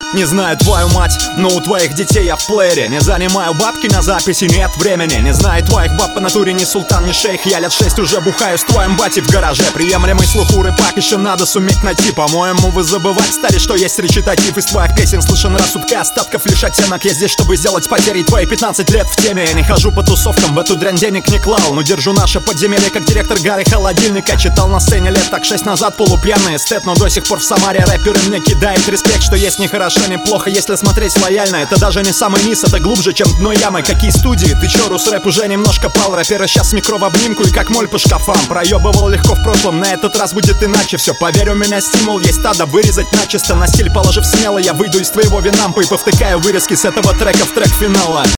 Не знаю твою мать, но у твоих детей я в плеере. Не занимаю бабки на записи, нет времени. Не знаю твоих баб по натуре, ни султан, ни шейх. Я лет 6 уже бухаю с твоим батей в гараже. Приемлемый слух у рыбак еще надо суметь найти. По-моему, вы забывать стали, что есть речитатив. Из твоих песен слышен рассудка, остатков лишь оттенок. Я здесь, чтобы сделать потери. Твои 15 лет в теме. Я не хожу по тусовкам, в эту дрянь денег не клал. Но держу наше подземелье, как директор Гарри Холодильника. Читал на сцене лет так 6 назад полупьяный эстет. Но до сих пор в Самаре рэперы мне кидают респект. Что есть не хорошо, не плохо, если смотреть лояльно. Это даже не самый низ, это глубже, чем дно ямы. Какие студии? Ты чё, рус-рэп уже немножко пал. Рэперы сейчас с микро в обнимку и как моль по шкафам. Проебывал легко в прошлом, на этот раз будет иначе. Все, поверь, у меня стимул есть, надо вырезать начисто. На стиль положив смело, я выйду из твоего винампа и повтыкаю вырезки с этого трека в трек финала.